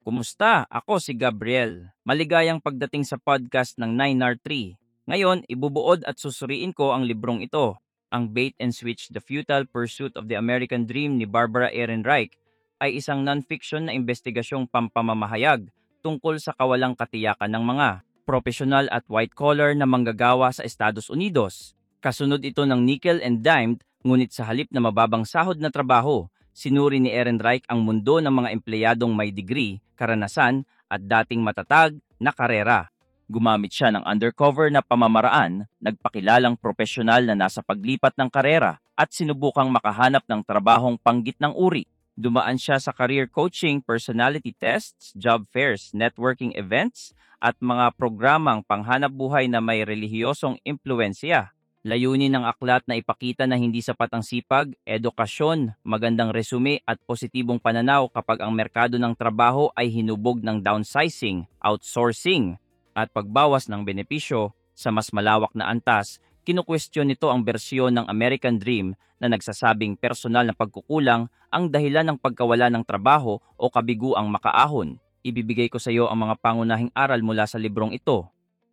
Kumusta? Ako si Gabriel. Maligayang pagdating sa podcast ng 9R3. Ngayon, ibubuod at susuriin ko ang librong ito, ang Bait and Switch: The Futile Pursuit of the American Dream ni Barbara Ehrenreich ay isang non-fiction na investigasyong pampamamahayag tungkol sa kawalang katiyakan ng mga profesional at white-collar na manggagawa sa Estados Unidos. Kasunod ito ng nickel and dimed, ngunit sa halip na mababang sahod na trabaho, sinuri ni Ehrenreich ang mundo ng mga empleyadong may degree, karanasan at dating matatag na karera. Gumamit siya ng undercover na pamamaraan, nagpakilalang profesional na nasa paglipat ng karera at sinubukang makahanap ng trabahong panggitnang uri. Dumaan siya sa career coaching, personality tests, job fairs, networking events at mga programang panghanap buhay na may relihiyosong impluensya. Layunin ng aklat na ipakita na hindi sapat ang sipag, edukasyon, magandang resume at positibong pananaw kapag ang merkado ng trabaho ay hinubog ng downsizing, outsourcing at pagbawas ng benepisyo. Sa mas malawak na antas, kinukwestiyon nito ang bersyon ng American Dream na nagsasabing personal na pagkukulang ang dahilan ng pagkawala ng trabaho o kabiguang makaahon. Ibibigay ko sa iyo ang mga pangunahing aral mula sa librong ito.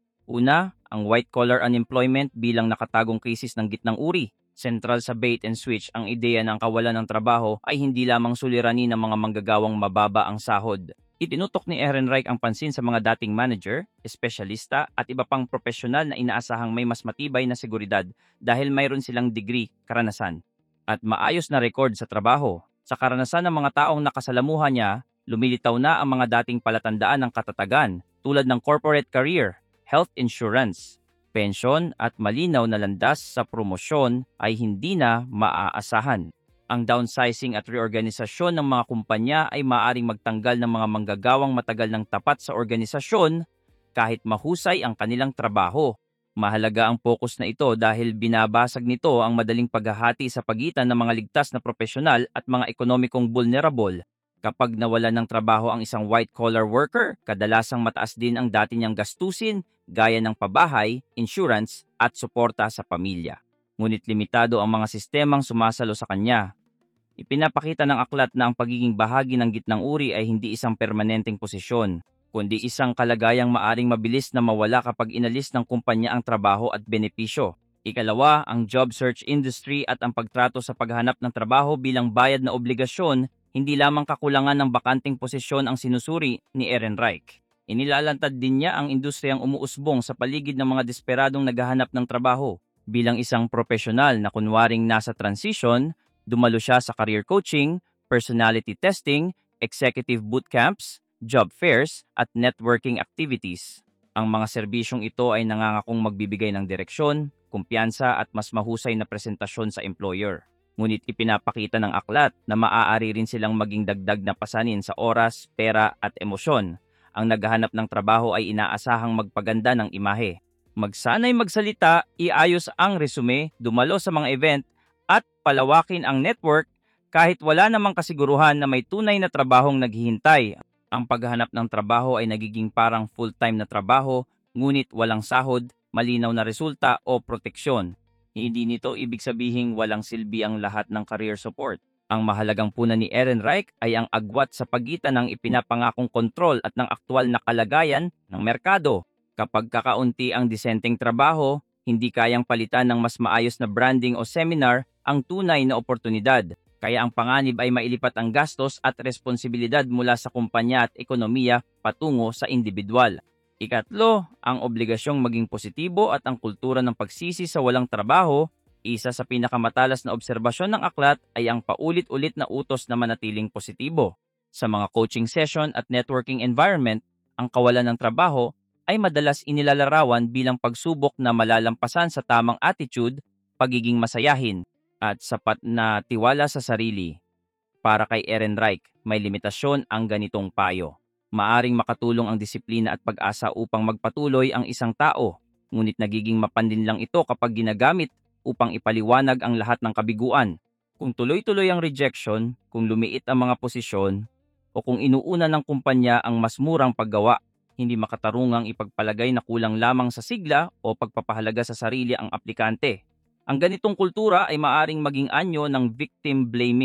Una, ang white-collar unemployment bilang nakatagong krisis ng gitnang uri. Sentral sa bait and switch ang ideya ng kawalan ng trabaho ay hindi lamang suliranin ng mga manggagawang mababa ang sahod. Itinutok ni Ehrenreich ang pansin sa mga dating manager, espesyalista at iba pang profesional na inaasahang may mas matibay na seguridad dahil mayroon silang degree, karanasan, at maayos na record sa trabaho. Sa karanasan ng mga taong nakasalamuhan niya, lumilitaw na ang mga dating palatandaan ng katatagan tulad ng corporate career, health insurance, pensyon at malinaw na landas sa promosyon ay hindi na maaasahan. Ang downsizing at reorganisasyon ng mga kumpanya ay maaaring magtanggal ng mga manggagawang matagal ng tapat sa organisasyon kahit mahusay ang kanilang trabaho. Mahalaga ang focus na ito dahil binabasag nito ang madaling paghahati sa pagitan ng mga ligtas na profesional at mga ekonomikong vulnerable. Kapag nawalan ng trabaho ang isang white-collar worker, kadalasang mataas din ang dati niyang gastusin gaya ng pabahay, insurance at suporta sa pamilya. Ngunit limitado ang mga sistemang sumasalo sa kanya. Ipinapakita ng aklat na ang pagiging bahagi ng gitnang uri ay hindi isang permanenteng posisyon, kundi isang kalagayang maaring mabilis na mawala kapag inalis ng kumpanya ang trabaho at benepisyo. Ikalawa, ang job search industry at ang pagtrato sa paghanap ng trabaho bilang bayad na obligasyon, hindi lamang kakulangan ng bakanting posisyon ang sinusuri ni Ehrenreich. Inilalantad din niya ang industriyang umuusbong sa paligid ng mga desperadong naghahanap ng trabaho. Bilang isang profesional na kunwaring nasa transition, dumalo siya sa career coaching, personality testing, executive bootcamps, job fairs, at networking activities. Ang mga serbisyong ito ay nangangakong magbibigay ng direksyon, kumpiyansa at mas mahusay na presentasyon sa employer. Ngunit ipinapakita ng aklat na maaari rin silang maging dagdag na pasanin sa oras, pera at emosyon. Ang naghahanap ng trabaho ay inaasahang magpaganda ng imahe. Magsanay magsalita, iayos ang resume, dumalo sa mga event, at palawakin ang network kahit wala namang kasiguruhan na may tunay na trabahong naghihintay. Ang paghahanap ng trabaho ay nagiging parang full-time na trabaho, ngunit walang sahod, malinaw na resulta o proteksyon. Hindi nito ibig sabihing walang silbi ang lahat ng career support. Ang mahalagang puna ni Ehrenreich ay ang agwat sa pagitan ng ipinapangakong kontrol at ng aktwal na kalagayan ng merkado. Kapag kakaunti ang disenteng trabaho, hindi kayang palitan ng mas maayos na branding o seminar ang tunay na oportunidad. Kaya ang panganib ay mailipat ang gastos at responsibilidad mula sa kumpanya at ekonomiya patungo sa individual. Ikatlo, ang obligasyong maging positibo at ang kultura ng pagsisi sa walang trabaho. Isa sa pinakamatalas na obserbasyon ng aklat ay ang paulit-ulit na utos na manatiling positibo. Sa mga coaching session at networking environment, ang kawalan ng trabaho ay madalas inilalarawan bilang pagsubok na malalampasan sa tamang attitude, pagiging masayahin, at sapat na tiwala sa sarili. Para kay Ehrenreich, may limitasyon ang ganitong payo. Maaring makatulong ang disiplina at pag-asa upang magpatuloy ang isang tao, ngunit nagiging mapandin lang ito kapag ginagamit upang ipaliwanag ang lahat ng kabiguan. Kung tuloy-tuloy ang rejection, kung lumiit ang mga posisyon, o kung inuuna ng kumpanya ang mas murang paggawa, hindi makatarungang ipagpalagay na kulang lamang sa sigla o pagpapahalaga sa sarili ang aplikante. Ang ganitong kultura ay maaring maging anyo ng victim blaming.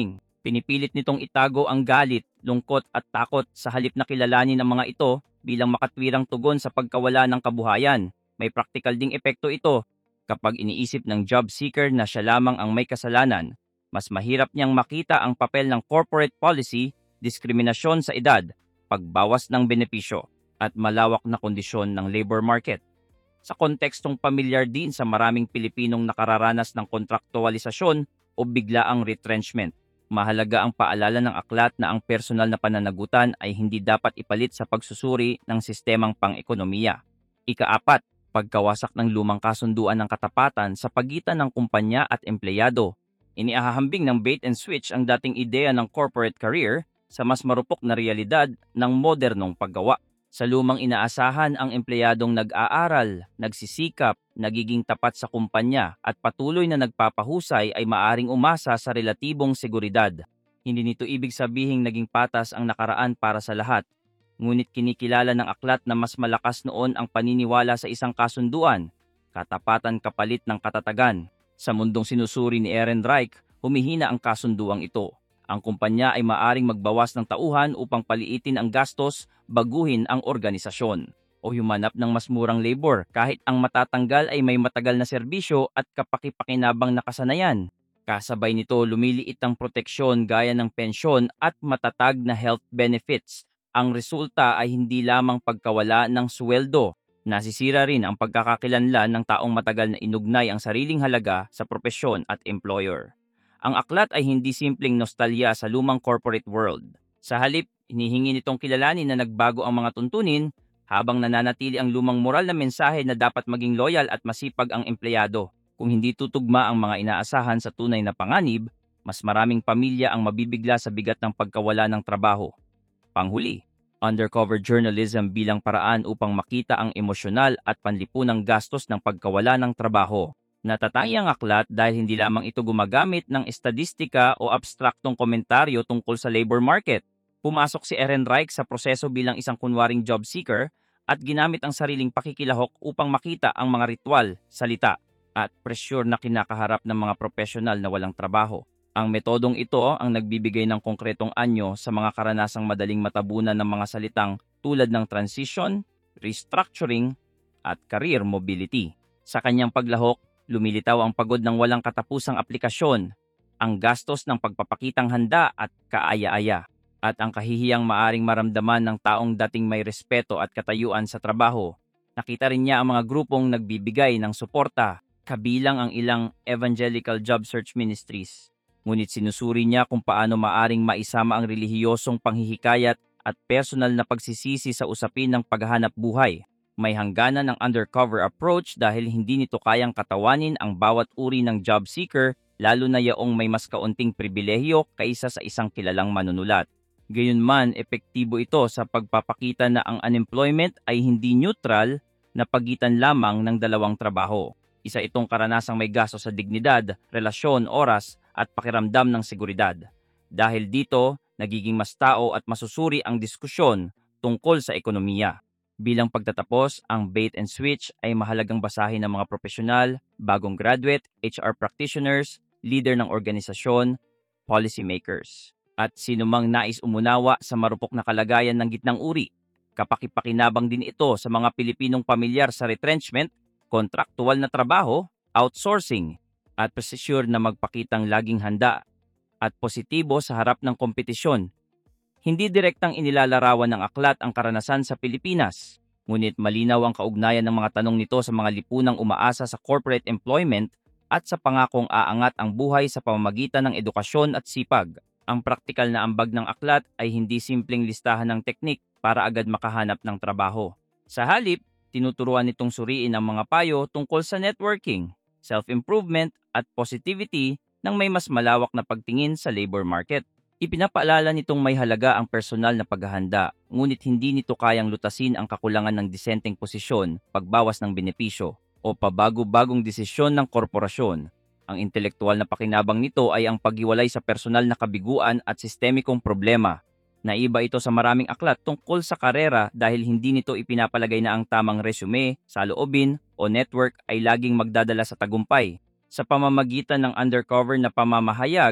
Pinipilit nitong itago ang galit, lungkot at takot sa halip na kilalanin ang mga ito bilang makatwirang tugon sa pagkawala ng kabuhayan. May praktikal ding epekto ito. Kapag iniisip ng job seeker na siya lamang ang may kasalanan, mas mahirap niyang makita ang papel ng corporate policy, diskriminasyon sa edad, pagbawas ng benepisyo, at malawak na kondisyon ng labor market. Sa kontekstong pamilyar din sa maraming Pilipinong nakararanas ng kontraktualisasyon o biglaang retrenchment, mahalaga ang paalala ng aklat na ang personal na pananagutan ay hindi dapat ipalit sa pagsusuri ng sistemang pang-ekonomiya. Ikaapat, pagkawasak ng lumang kasunduan ng katapatan sa pagitan ng kumpanya at empleyado. Iniahahambing ng bait and switch ang dating ideya ng corporate career sa mas marupok na realidad ng modernong paggawa. Sa lumang inaasahan, ang empleyadong nag-aaral, nagsisikap, nagiging tapat sa kumpanya at patuloy na nagpapahusay ay maaring umasa sa relatibong seguridad. Hindi nito ibig sabihing naging patas ang nakaraan para sa lahat. Ngunit kinikilala ng aklat na mas malakas noon ang paniniwala sa isang kasunduan, katapatan kapalit ng katatagan. Sa mundong sinusuri ni Ehrenreich, humihina ang kasunduang ito. Ang kumpanya ay maaring magbawas ng tauhan upang paliitin ang gastos, baguhin ang organisasyon, o humanap ng mas murang labor kahit ang matatanggal ay may matagal na serbisyo at kapaki-pakinabang na kasanayan. Kasabay nito, lumiliit ang proteksyon gaya ng pensyon at matatag na health benefits. Ang resulta ay hindi lamang pagkawala ng sweldo, nasisira rin ang pagkakakilanlan ng taong matagal na inugnay ang sariling halaga sa propesyon at employer. Ang aklat ay hindi simpleng nostalya sa lumang corporate world. Sa halip, hinihingi nitong kilalanin na nagbago ang mga tuntunin habang nananatili ang lumang moral na mensahe na dapat maging loyal at masipag ang empleyado. Kung hindi tutugma ang mga inaasahan sa tunay na panganib, mas maraming pamilya ang mabibigla sa bigat ng pagkawala ng trabaho. Panghuli, undercover journalism bilang paraan upang makita ang emosyonal at panlipunang gastos ng pagkawala ng trabaho. Natatanging ang aklat dahil hindi lamang ito gumagamit ng estadistika o abstraktong komentaryo tungkol sa labor market. Pumasok si Ehrenreich sa proseso bilang isang kunwaring job seeker at ginamit ang sariling pakikilahok upang makita ang mga ritual, salita, at presyur na kinakaharap ng mga profesional na walang trabaho. Ang metodong ito ang nagbibigay ng konkretong anyo sa mga karanasang madaling matabunan ng mga salitang tulad ng transition, restructuring, at career mobility. Sa kanyang paglahok, lumilitaw ang pagod ng walang katapusang aplikasyon, ang gastos ng pagpapakitang handa at kaaya-aya, at ang kahihiyang maaring maramdaman ng taong dating may respeto at katayuan sa trabaho. Nakita rin niya ang mga grupong nagbibigay ng suporta, kabilang ang ilang evangelical job search ministries. Ngunit sinusuri niya kung paano maaring maisama ang relihiyosong panghihikayat at personal na pagsisisi sa usapin ng paghahanap buhay. May hangganan ng undercover approach dahil hindi nito kayang katawanin ang bawat uri ng job seeker, lalo na yaong may mas kaunting pribilehiyo kaysa sa isang kilalang manunulat. Gayunman, epektibo ito sa pagpapakita na ang unemployment ay hindi neutral na pagitan lamang ng dalawang trabaho. Isa itong karanasang may gasto sa dignidad, relasyon, oras, at pakiramdam ng seguridad. Dahil dito, nagiging mas tao at masusuri ang diskusyon tungkol sa ekonomiya. Bilang pagtatapos, ang bait and switch ay mahalagang basahin ng mga profesional, bagong graduate, HR practitioners, leader ng organisasyon, policymakers, at sinumang nais umunawa sa marupok na kalagayan ng gitnang uri. Kapakipakinabang din ito sa mga Pilipinong pamilyar sa retrenchment, kontraktual na trabaho, outsourcing, at precision na magpakitang laging handa at positibo sa harap ng kompetisyon. Hindi direktang inilalarawan ng aklat ang karanasan sa Pilipinas, ngunit malinaw ang kaugnayan ng mga tanong nito sa mga lipunang umaasa sa corporate employment at sa pangakong aangat ang buhay sa pamamagitan ng edukasyon at sipag. Ang praktikal na ambag ng aklat ay hindi simpleng listahan ng teknik para agad makahanap ng trabaho. Sa halip, tinuturuan nitong suriin ang mga payo tungkol sa networking, self-improvement at positivity ng may mas malawak na pagtingin sa labor market. Ipinapaalala nitong may halaga ang personal na paghahanda, ngunit hindi nito kayang lutasin ang kakulangan ng disenteng posisyon, pagbawas ng benepisyo, o pabago-bagong desisyon ng korporasyon. Ang intelektual na pakinabang nito ay ang paghiwalay sa personal na kabiguan at sistemikong problema. Naiba ito sa maraming aklat tungkol sa karera dahil hindi nito ipinapalagay na ang tamang resume, saloobin, o network ay laging magdadala sa tagumpay. Sa pamamagitan ng undercover na pamamahayag,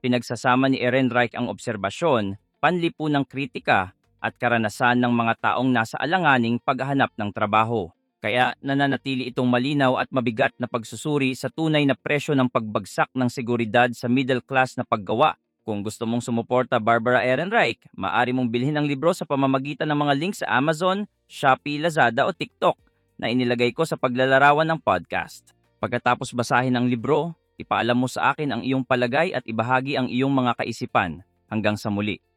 Pinagsasama ni Ehrenreich ang obserbasyon, panlipunang kritika, at karanasan ng mga taong nasa alanganing paghahanap ng trabaho. Kaya nananatili itong malinaw at mabigat na pagsusuri sa tunay na presyo ng pagbagsak ng seguridad sa middle class na paggawa. Kung gusto mong sumuporta Barbara Ehrenreich, maaari mong bilhin ang libro sa pamamagitan ng mga links sa Amazon, Shopee, Lazada o TikTok na inilagay ko sa paglalarawan ng podcast. Pagkatapos basahin ang libro, ipaalam mo sa akin ang iyong palagay at ibahagi ang iyong mga kaisipan. Hanggang sa muli.